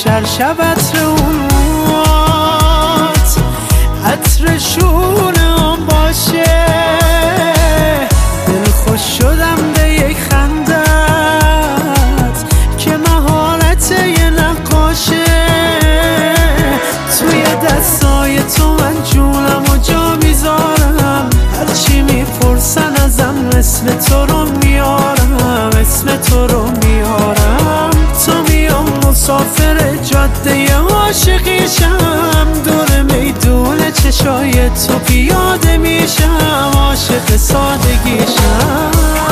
شب عطر اون موات عطر شونم باشه. دل خوش شدم به یک خندت که مهارت یه نقاشه. توی دستای تو من جونم و جا میذارم، هرچی میپرسن ازم اسم تو رو میارم، اسم تو رو میارم. تو میام مسافر جاده عاشقیشم، دور میدون چشای تو پیاده میشم، عاشق سادگیشم.